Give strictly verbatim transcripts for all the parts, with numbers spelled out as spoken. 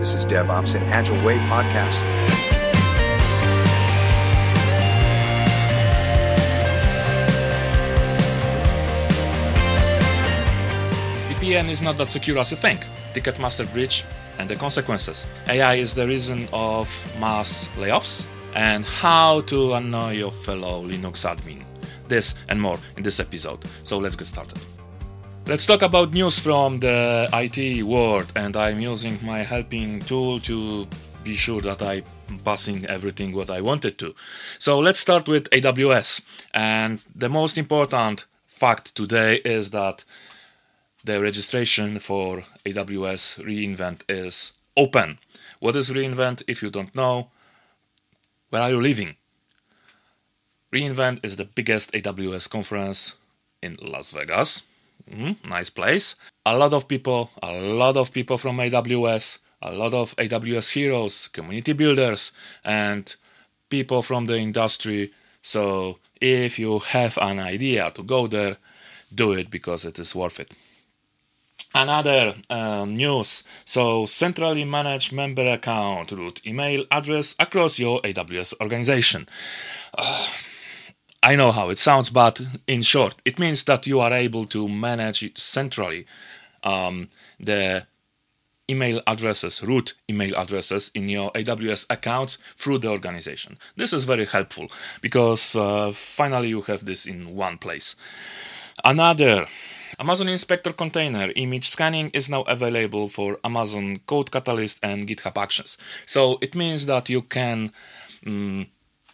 This is DevOps and Agile Way podcast. V P N is not that secure as you think. Ticketmaster breach and the consequences. A I is the reason of mass layoffs and how to annoy your fellow Linux admin. This and more in this episode. So let's get started. Let's talk about news from the I T world, and I'm using my helping tool to be sure that I'm passing everything what I wanted to. So let's start with A W S. And the most important fact today is that the registration for A W S reInvent is open. What is reInvent? If you don't know, where are you living? reInvent is the biggest A W S conference in Las Vegas. Mm, nice place. A lot of people, a lot of people from A W S, a lot of A W S heroes, community builders, and people from the industry. So if you have an idea to go there, do it because it is worth it. Another uh, news. So centrally manage member account, root email address across your A W S organization. Uh, I know how it sounds, but in short, it means that you are able to manage it centrally um, the email addresses, root email addresses in your A W S accounts through the organization. This is very helpful because uh, finally you have this in one place. Another, Amazon Inspector Container image scanning is now available for Amazon Code Catalyst and GitHub Actions. So it means that you can um,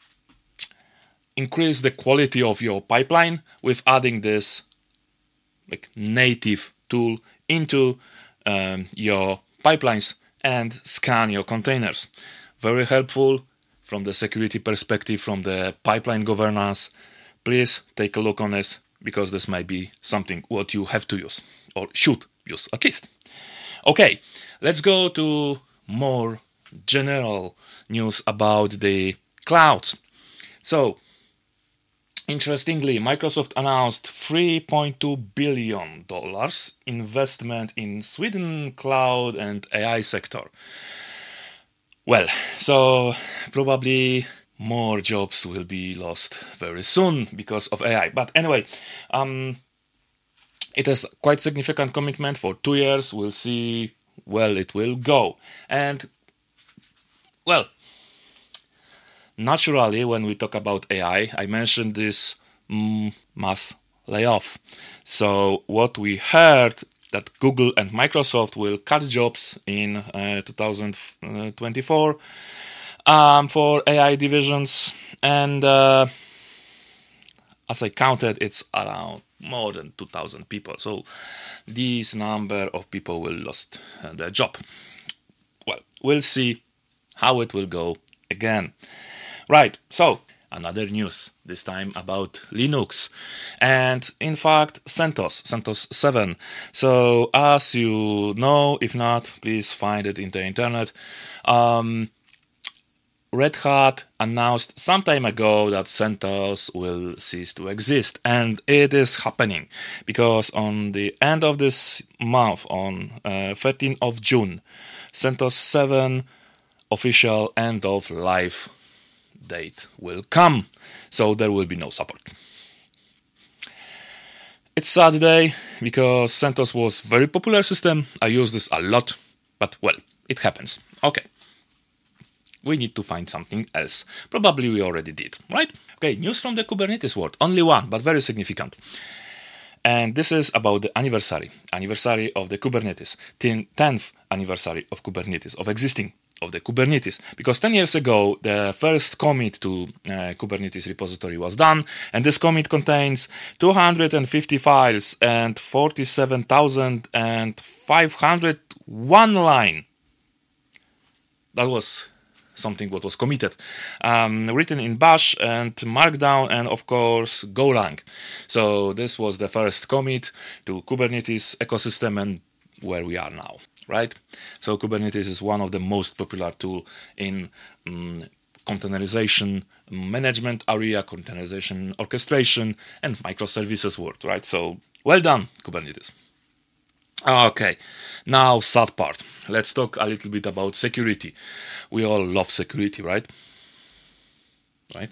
increase the quality of your pipeline with adding this like native tool into um, your pipelines and scan your containers. Very helpful from the security perspective, from the pipeline governance. Please take a look on this because this might be something what you have to use or should use at least. Okay, let's go to more general news about the clouds. So, interestingly, Microsoft announced three point two billion dollars investment in Sweden cloud and A I sector. Well, so probably more jobs will be lost very soon because of A I. But anyway, um, it is quite significant commitment for two years. We'll see where it will go. And, well, naturally, when we talk about A I, I mentioned this mm, mass layoff. So what we heard that Google and Microsoft will cut jobs in uh, two thousand twenty-four um, for A I divisions. And uh, as I counted, it's around more than two thousand people. So this number of people will lost uh, their job. Well, we'll see how it will go again. Right, so another news, this time about Linux, and in fact CentOS, CentOS seven. So as you know, if not, please find it in the internet. Um, Red Hat announced some time ago that CentOS will cease to exist, and it is happening because on the end of this month, on uh, thirteenth of June, CentOS seven official end of life date will come, so there will be no support. It's sad day because CentOS was very popular system. I use this a lot, but well, it happens. Okay, we need to find something else. Probably we already did, right? Okay, news from the Kubernetes world. Only one, but very significant. And this is about the anniversary, anniversary of the Kubernetes, tenth anniversary of Kubernetes, of existing of the Kubernetes, because ten years ago the first commit to uh, Kubernetes repository was done, and this commit contains two hundred fifty files and forty-seven thousand five hundred one line. That was something what was committed, um, written in Bash and Markdown and of course Golang. So this was the first commit to Kubernetes ecosystem and where we are now. Right? So Kubernetes is one of the most popular tools in um, containerization management area, containerization orchestration, and microservices world, right? So well done, Kubernetes. Okay, now sad part. Let's talk a little bit about security. We all love security, right? Right?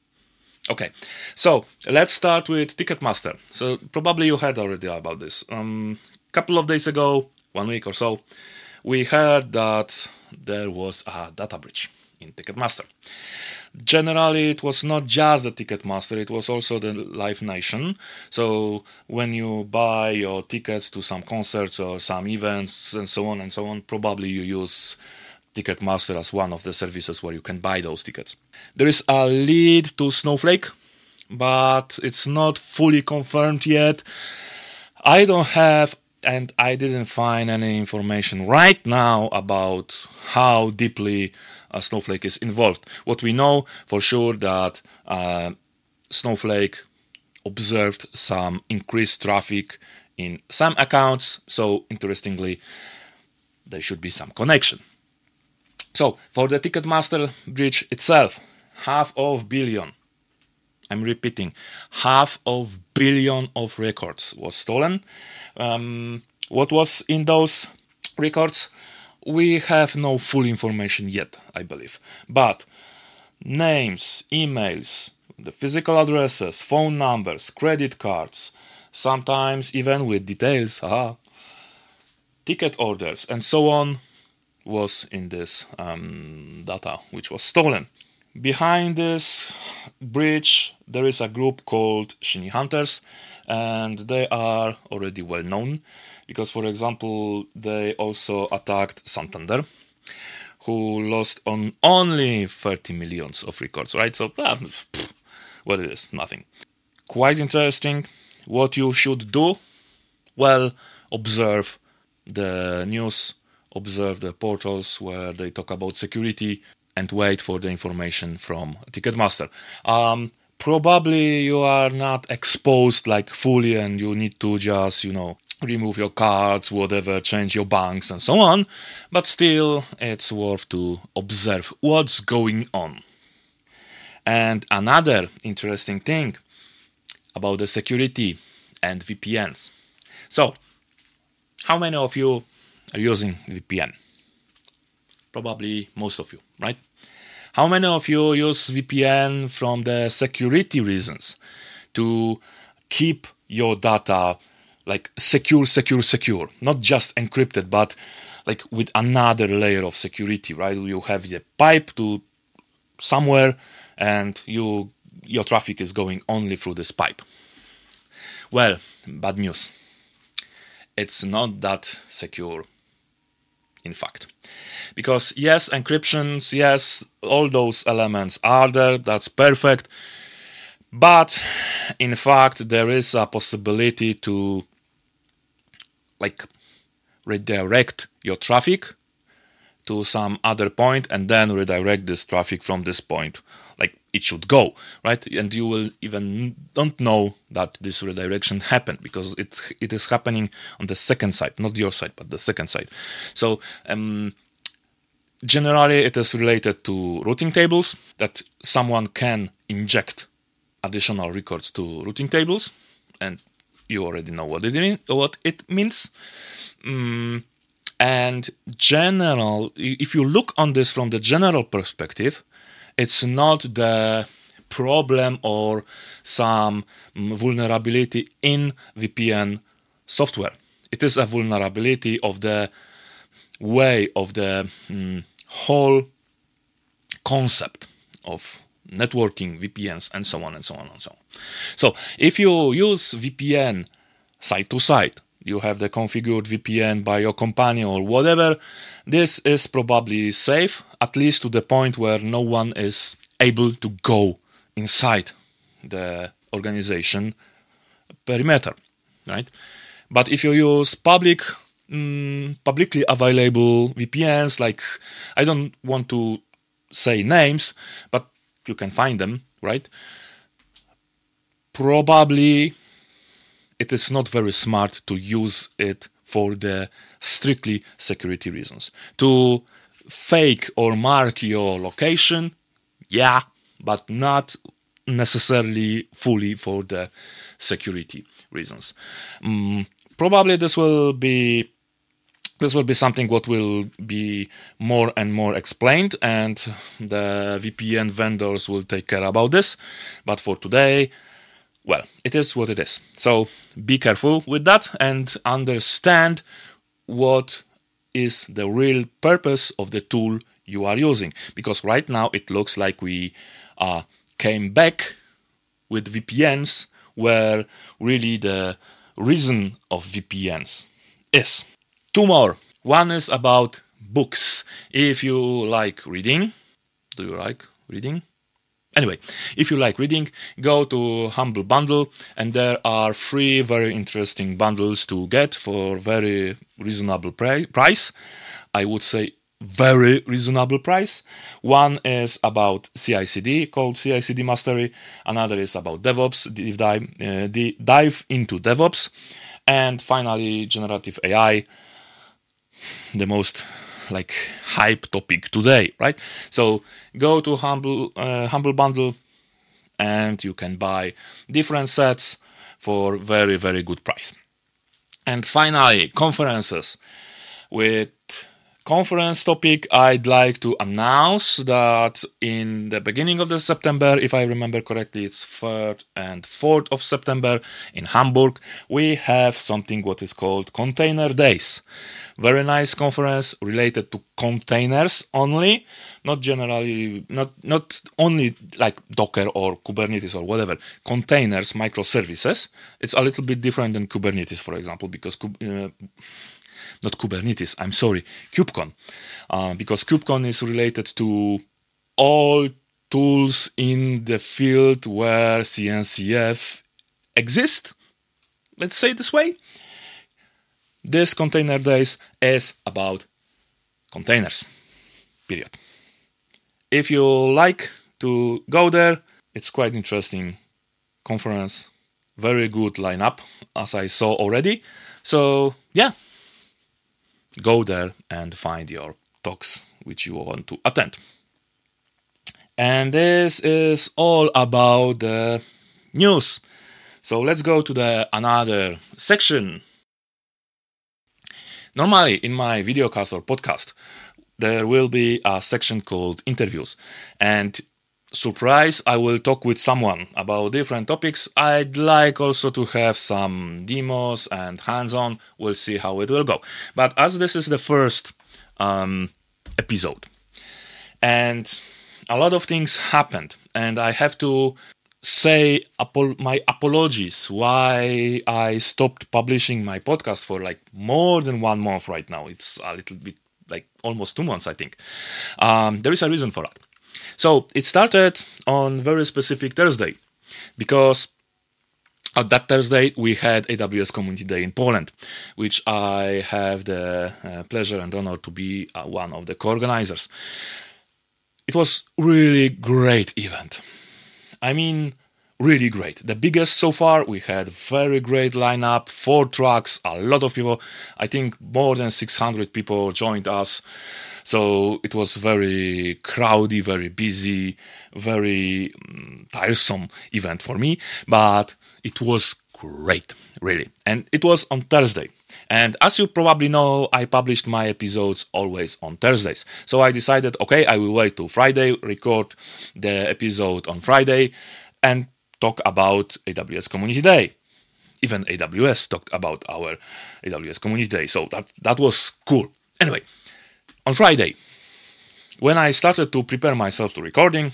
Okay, so let's start with Ticketmaster. So probably you heard already about this. Um, couple of days ago, one week or so, we heard that there was a data breach in Ticketmaster. Generally, it was not just the Ticketmaster, it was also the Live Nation. So when you buy your tickets to some concerts or some events and so on and so on, probably you use Ticketmaster as one of the services where you can buy those tickets. There is a lead to Snowflake, but it's not fully confirmed yet. I don't have and I didn't find any information right now about how deeply uh, Snowflake is involved. What we know for sure that uh, Snowflake observed some increased traffic in some accounts, so interestingly, there should be some connection. So for the Ticketmaster breach itself, half of billion, I'm repeating, half of billion of records was stolen. Um, what was in those records? We have no full information yet, I believe. But names, emails, the physical addresses, phone numbers, credit cards, sometimes even with details, aha, ticket orders, and so on, was in this um, data which was stolen. Behind this breach, there is a group called Shiny Hunters, and they are already well known because, for example, they also attacked Santander, who lost on only thirty millions of records, right? So, ah, pff, what it is, nothing. Quite interesting. What you should do? Well, observe the news, observe the portals where they talk about security, and wait for the information from Ticketmaster. Um, probably you are not exposed like fully and you need to just, you know, remove your cards, whatever, change your banks and so on, but still it's worth to observe what's going on. And another interesting thing about the security and V P Ns. So, how many of you are using V P N? Probably most of you, right? How many of you use V P N from the security reasons to keep your data like secure, secure, secure, not just encrypted, but like with another layer of security, right? You have the pipe to somewhere and you your traffic is going only through this pipe. Well, bad news. It's not that secure, in fact. Because yes, encryptions, yes, all those elements are there, that's perfect. But in fact, there is a possibility to like redirect your traffic to some other point and then redirect this traffic from this point like it should go, right? And you will even don't know that this redirection happened because it it is happening on the second side, not your side, but the second side. So um, generally it is related to routing tables, that someone can inject additional records to routing tables, and you already know what it mean, what it means. Um, and general, if you look on this from the general perspective, it's not the problem or some vulnerability in V P N software. It is a vulnerability of the way of the um, whole concept of networking, V P Ns, and so on and so on and so on. So if you use V P N side to side, you have the configured V P N by your company or whatever, this is probably safe, at least to the point where no one is able to go inside the organization perimeter, right? But if you use public, um, publicly available V P Ns, like, I don't want to say names, but you can find them, right? Probably it is not very smart to use it for the strictly security reasons. To fake or mark your location, yeah, but not necessarily fully for the security reasons. Um, probably this will be this will be something what will be more and more explained, and the V P N vendors will take care about this. But for today, well, it is what it is. So be careful with that and understand what is the real purpose of the tool you are using. Because right now it looks like we uh, came back with V P Ns where really the reason of V P Ns is. Two more. One is about books. If you like reading, do you like reading? Anyway, if you like reading, go to Humble Bundle, and there are three very interesting bundles to get for very reasonable pri- price. I would say very reasonable price. One is about C I C D, called C I C D Mastery. Another is about DevOps, deep dive, uh, dive into DevOps. And finally, generative A I, the most like hype topic today, right? So go to Humble uh, Humble Bundle, and you can buy different sets for very, very good price. And finally, conferences. With conference topic, I'd like to announce that in the beginning of the September, if I remember correctly, it's third and fourth of September in Hamburg, we have something what is called Container Days. Very nice conference related to containers only, not generally, not not only like Docker or Kubernetes or whatever. Containers, microservices. It's a little bit different than Kubernetes, for example, because uh, not Kubernetes, I'm sorry, KubeCon. Uh, because KubeCon is related to all tools in the field where C N C F exists. Let's say it this way. This Container Days is about containers, period. If you like to go there, it's quite interesting conference, very good lineup, as I saw already. So, yeah, go there and find your talks which you want to attend. And this is all about the news. So let's go to the another section. Normally, in my videocast or podcast, there will be a section called interviews. And surprise, I will talk with someone about different topics. I'd like also to have some demos and hands-on. We'll see how it will go. But as this is the first um, episode, and a lot of things happened, and I have to say apo- my apologies why I stopped publishing my podcast for like more than one month right now. It's a little bit like almost two months, I think. Um, there is a reason for that. So it started on very specific Thursday, because at that Thursday we had A W S Community Day in Poland, which I have the uh, pleasure and honor to be uh, one of the co-organizers. It was really great event. I mean, really great. The biggest so far. We had very great lineup, four tracks, a lot of people. I think more than six hundred people joined us. So it was very crowdy, very busy, very um, tiresome event for me. But it was great, really. And it was on Thursday. And as you probably know, I published my episodes always on Thursdays. So I decided, okay, I will wait till Friday, record the episode on Friday, and talk about A W S Community Day. Even A W S talked about our A W S Community Day. So that, that was cool. Anyway, on Friday, when I started to prepare myself to recording,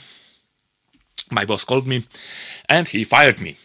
my boss called me and he fired me.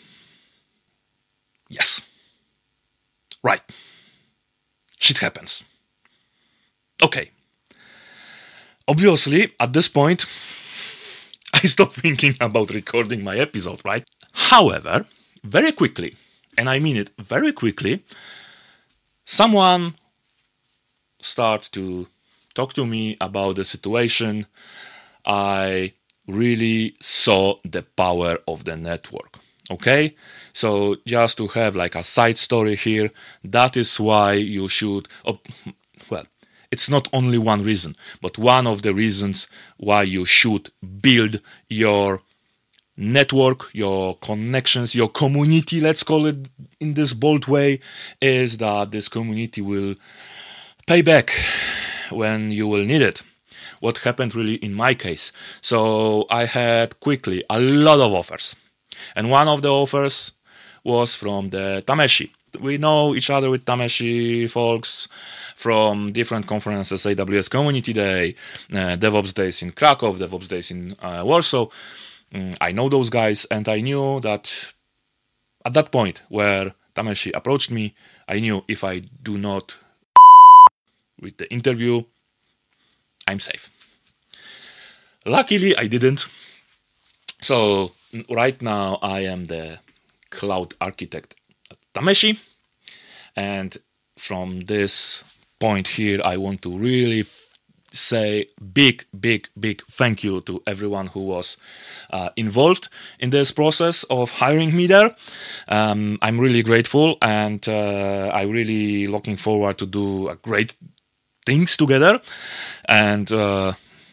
Yes. Right. Shit happens. Okay. Obviously, at this point, I stopped thinking about recording my episode, right? However, very quickly, and I mean it very quickly, someone started to talk to me about the situation. I really saw the power of the network. Okay, so just to have like a side story here, that is why you should, oh, well, it's not only one reason, but one of the reasons why you should build your network, your connections, your community, let's call it in this bold way, is that this community will pay back when you will need it. What happened really in my case. So I had quickly a lot of offers. And one of the offers was from the Tameshi. We know each other with Tameshi folks from different conferences, A W S Community Day, uh, DevOps Days in Krakow, DevOps Days in uh, Warsaw. Mm, I know those guys, and I knew that at that point where Tameshi approached me, I knew if I do not with the interview, I'm safe. Luckily, I didn't. So right now, I am the cloud architect at Tameshi. And from this point here, I want to really f- say big, big, big thank you to everyone who was uh, involved in this process of hiring me there. Um, I'm really grateful, and uh, I'm really looking forward to do a great things together. And uh,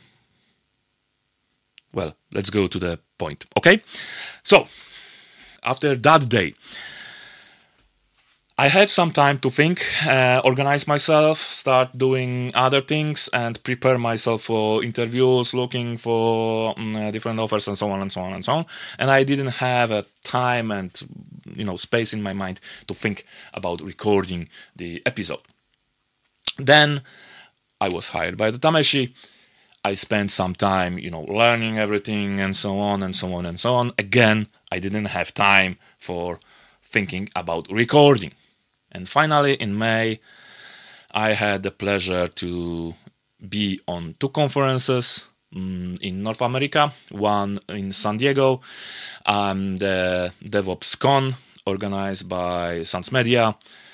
well, let's go to the point, okay? So, after that day, I had some time to think, uh, organize myself, start doing other things, and prepare myself for interviews, looking for um, uh, different offers, and so on and so on and so on. And I didn't have a time and you know space in my mind to think about recording the episode. Then I was hired by the Tameshi. I spent some time, you know, learning everything and so on and so on and so on. Again, I didn't have time for thinking about recording. And finally, in May, I had the pleasure to be on two conferences um, in North America. One in San Diego, um, the DevOpsCon, organized by Sans Media.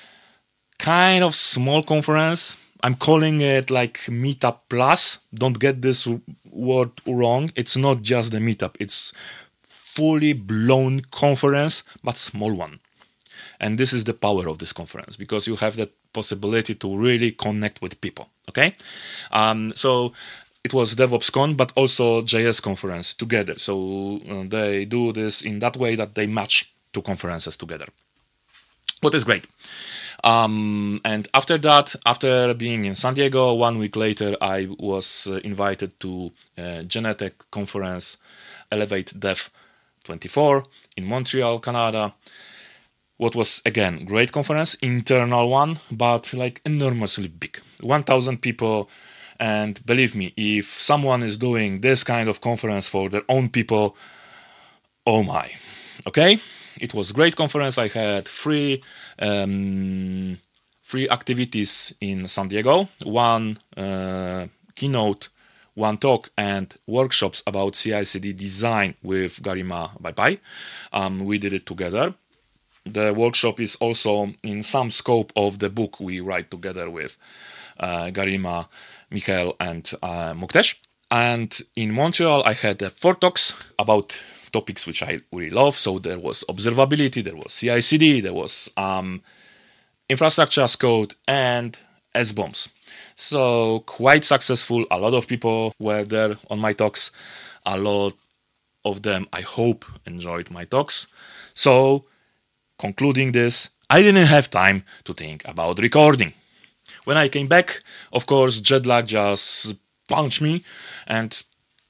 Kind of small conference. I'm calling it like Meetup Plus. Don't get this word wrong. It's not just the meetup. It's fully blown conference, but small one. And this is the power of this conference, because you have the possibility to really connect with people. Okay? Um, so it was DevOpsCon, but also J S conference together. So uh, they do this in that way that they match two conferences together. What is great. Um, and after that, after being in San Diego, one week later, I was uh, invited to uh, Genetec conference, Elevate Dev twenty-four in Montreal, Canada. What was, again, great conference, internal one, but like enormously big. one thousand people, and believe me, if someone is doing this kind of conference for their own people, oh my, okay? It was a great conference. I had three um, three activities in San Diego, one uh, keynote, one talk, and workshops about C I C D design with Garima Bye-Bye. Um, we did it together. The workshop is also in some scope of the book we write together with uh, Garima, Michael, and uh, Muktesh. And in Montreal, I had uh, four talks about topics which I really love. So there was observability, there was C I C D, there was um, infrastructure as code, and S bombs. So quite successful. A lot of people were there on my talks. A lot of them, I hope, enjoyed my talks. So concluding this, I didn't have time to think about recording. When I came back, of course, jet lag just punched me, and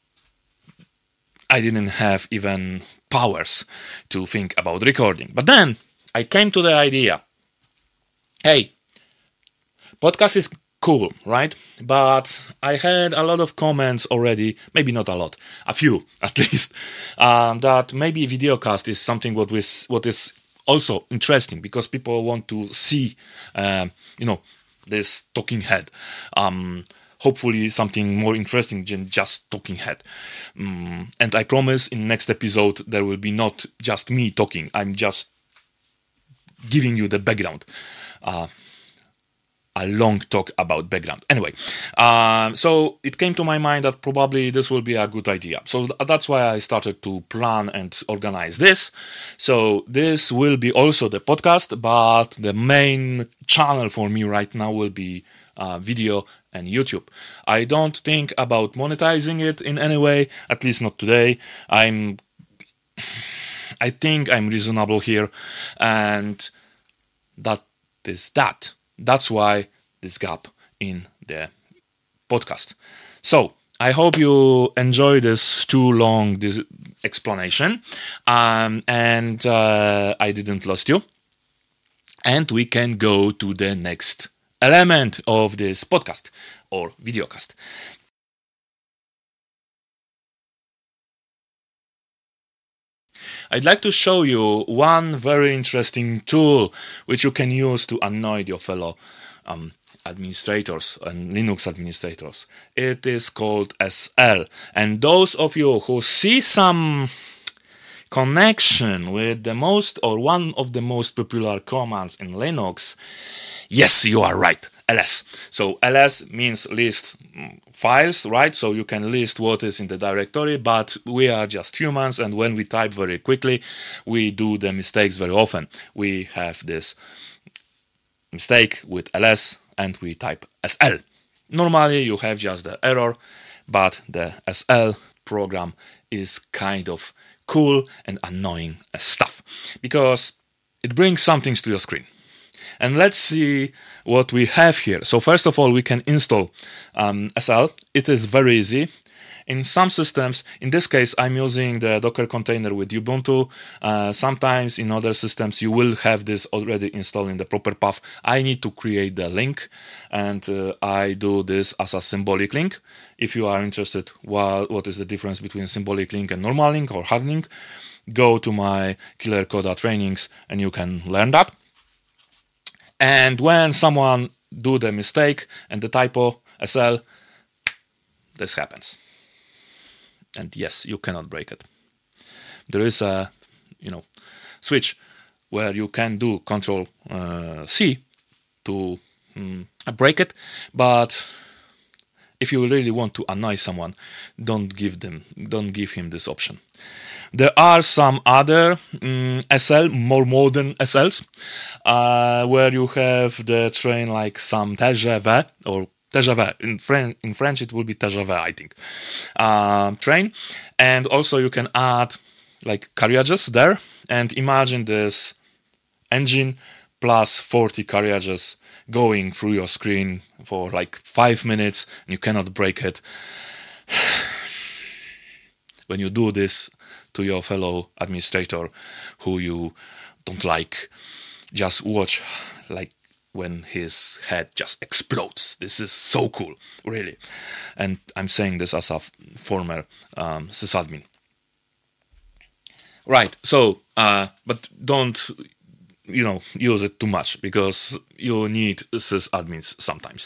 I didn't have even powers to think about recording. But then I came to the idea, hey, podcast is cool, right? But I had a lot of comments already, maybe not a lot, a few at least, um, that maybe videocast is something what is, what is also interesting, because people want to see, um, you know, this talking head. Um, hopefully something more interesting than just talking head. Um, and I promise in next episode there will be not just me talking. I'm just giving you the background. Uh, a long talk about background. Anyway, uh, so it came to my mind that probably this will be a good idea. So th- that's why I started to plan and organize this. So this will be also the podcast, but the main channel for me right now will be uh, video and YouTube. I don't think about monetizing it in any way, at least not today. I'm I think I'm reasonable here, and that is that. That's why this gap in the podcast. So I hope you enjoy this too long this explanation, um, and uh, I didn't lost you. And we can go to the next element of this podcast or videocast. I'd like to show you one very interesting tool which you can use to annoy your fellow um, administrators and Linux administrators. It is called S L. And those of you who see some connection with the most or one of the most popular commands in Linux, yes, you are right. L S. So L S means list files, right? So you can list what is in the directory, but we are just humans, and when we type very quickly, we do the mistakes very often. We have this mistake with L S and we type S L. Normally you have just the error, but the S L program is kind of cool and annoying stuff because it brings some things to your screen. And let's see what we have here. So first of all, we can install um, S L. It is very easy. In some systems, in this case, I'm using the Docker container with Ubuntu. Uh, sometimes in other systems, you will have this already installed in the proper path. I need to create the link, and uh, I do this as a symbolic link. If you are interested, what, what is the difference between symbolic link and normal link or hard link, go to my Killer Coda trainings and you can learn that. And when someone do the mistake and the typo S L, this happens. And yes, you cannot break it. There is a, you know, switch where you can do Control uh, C to um, break it, but if you really want to annoy someone, don't give them, don't give him this option. There are some other um, S L, more modern S Ls, uh, where you have the train like some T G V or T G V. In, Fran- in French, it will be T G V, I think. Uh, train, and also you can add like carriages there. And imagine this engine plus forty carriages going through your screen for like five minutes, and you cannot break it. When you do this to your fellow administrator who you don't like, just watch like when his head just explodes. This is so cool, really. And I'm saying this as a f- former um, sysadmin. Right, so, uh, but don't, you know, use it too much because you need sysadmins sometimes.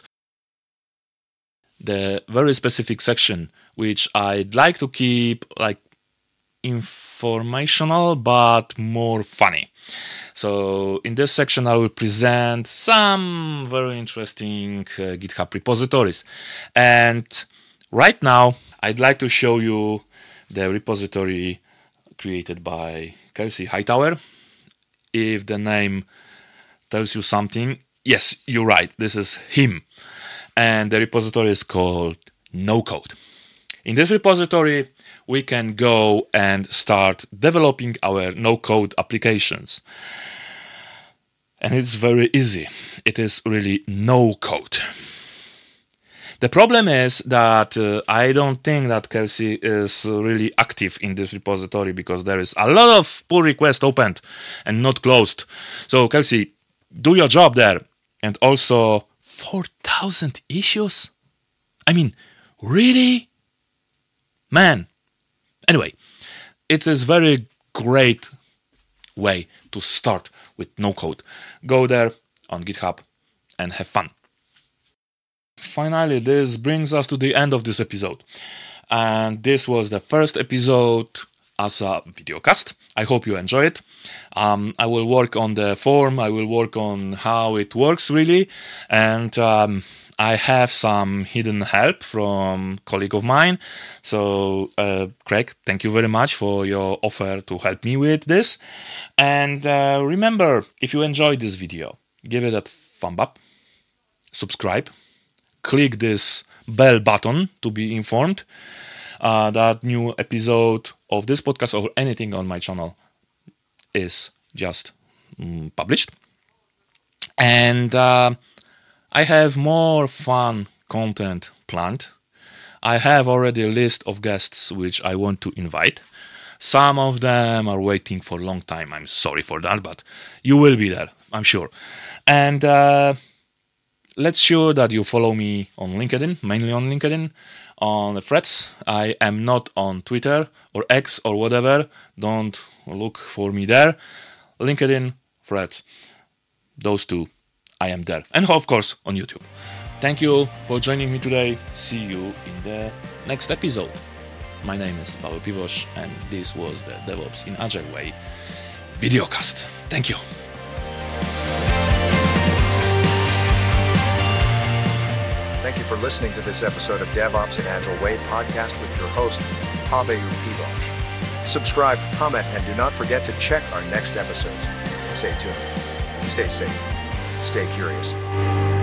The very specific section which I'd like to keep like informational but more funny. So in this section I will present some very interesting uh, GitHub repositories, and right now I'd like to show you the repository created by Kelsey Hightower. If the name tells you something, yes, you're right, this is him, and the repository is called No Code. In this repository, we can go and start developing our no-code applications. And it's very easy. It is really no code. The problem is that uh, I don't think that Kelsey is really active in this repository because there is a lot of pull requests opened and not closed. So Kelsey, do your job there. And also four thousand issues? I mean, really? Man. Anyway, it is very great way to start with no code. Go there on GitHub and have fun. Finally, this brings us to the end of this episode. And this was the first episode as a videocast. I hope you enjoy it. Um, I will work on the form. I will work on how it works really. And um, I have some hidden help from a colleague of mine. So, uh, Craig, thank you very much for your offer to help me with this. And uh, remember, if you enjoyed this video, give it a thumb up, subscribe, click this bell button to be informed uh, that new episode of this podcast or anything on my channel is just mm, published. And uh, I have more fun content planned. I have already a list of guests which I want to invite. Some of them are waiting for a long time. I'm sorry for that, but you will be there, I'm sure. And uh, let's sure that you follow me on LinkedIn, mainly on LinkedIn, on the threads. I am not on Twitter or X or whatever. Don't look for me there. LinkedIn, threads, those two, I am there. And of course, on YouTube. Thank you for joining me today. See you in the next episode. My name is Paweł Piwosz, and this was the DevOps in Agile Way videocast. Thank you. Thank you for listening to this episode of DevOps in Agile Way podcast with your host, Paweł Piwosz. Subscribe, comment, and do not forget to check our next episodes. Stay tuned. Stay safe. Stay curious.